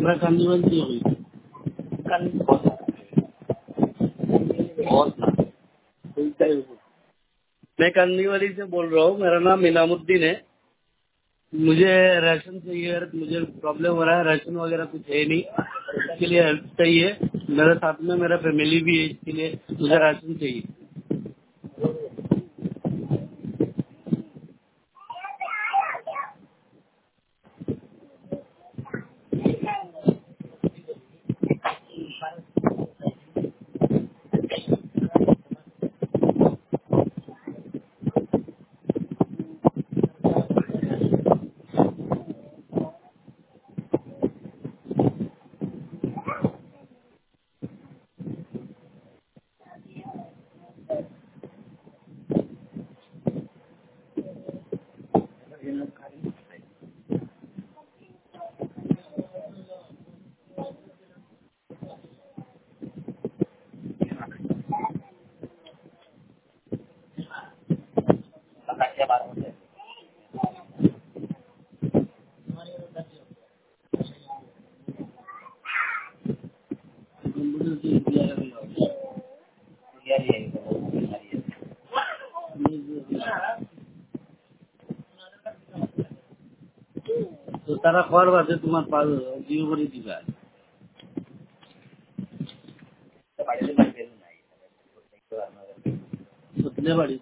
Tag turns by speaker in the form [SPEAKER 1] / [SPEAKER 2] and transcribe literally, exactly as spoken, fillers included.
[SPEAKER 1] मैं कंदीवंती हो गई बहुत था। मैं कंदीवली से बोल रहा हूँ, मेरा नाम इनामुद्दीन है। मुझे राशन चाहिए, मुझे प्रॉब्लम हो रहा है, राशन वगैरह कुछ है नहीं, इसके लिए हेल्प चाहिए। मेरे साथ में मेरा फैमिली भी है, इसके लिए मुझे राशन चाहिए। तो तारा खबर बात तुम्हारे पास जियो को दिखा है कितने बड़ी